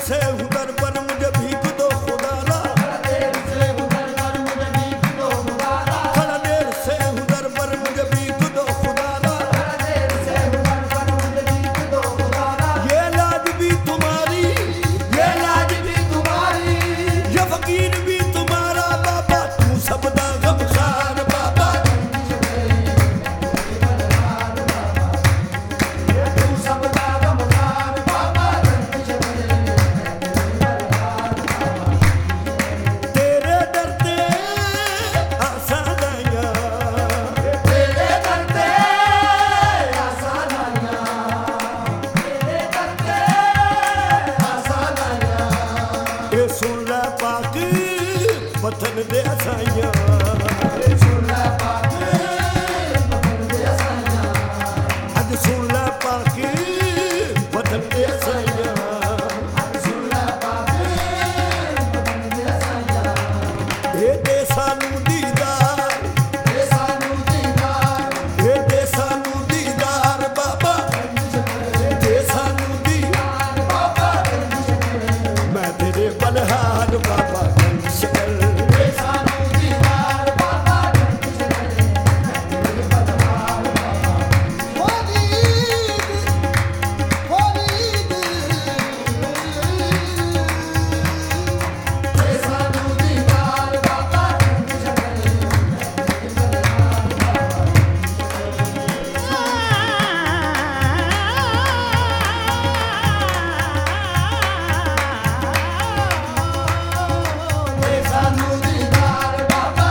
से हूँ दर पर मुझे भीख दो खुदारा, खड़ा देर से हूँ दर पर मुझे भीख दो खुदारा, खड़ा देर से हूँ दर पर मुझे भीख दो खुदारा, खड़ा देर से हूँ दर पर मुझे भीख दो खुदारा। ये लाज भी तुम्हारी, ये लाज भी तुम्हारी, ये फकीर भी तुम्हारा बाबा, तू सबदा गमखार बाबा, तू सबदा गमखार बाबा, तेरे दर ते आसान आइयां, तेरे दर ते आसान आइयां, तेरे दर ते आसान आइयां। ये सुन लै पाक वतन दे असाइयां, ये सुन लै पाक वतन दे असाइयां, अज सुन लै पाक वतन दे असाइयां, अज सुन लै पाक वतन दे असाइयां। ये दे सानू दीदार, ये सानू दीदार, ये दे सानू दीदार बाबा, दे सानू दीदार बाबा, मैं तेरे बलहार बाबा शकर, दे सानू दीदार बाबा, मैं तेरे बलहार बाबा। दे सानू दीदार बाबा, दे सानू दीदार बाबा,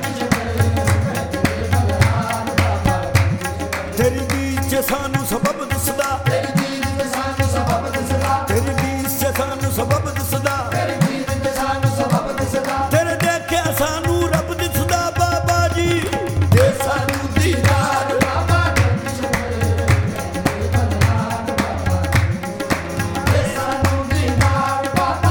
तेरी बीच च सानू सबब दसदा, तेरी बीच च सानू सबब दसदा, तेरी बीच च सानू सबब दसदा, तेरी बीच च सानू सबब दसदा, तेरे देखिया सानू रब दिसदा बाबा जी, दे सानू दीदार बाबा, दे सानू दीदार बाबा।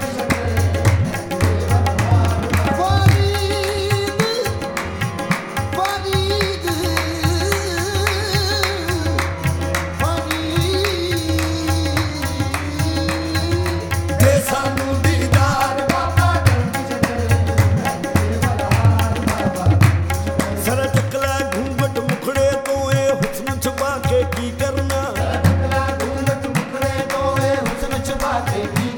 दे सानू दीदार बाबा, सर टकला घूंघट मुखड़े तो ए हुस्न छुपा के की करना, सर टकला घूंघट मुखड़े तो ए हुस्न छुपा के की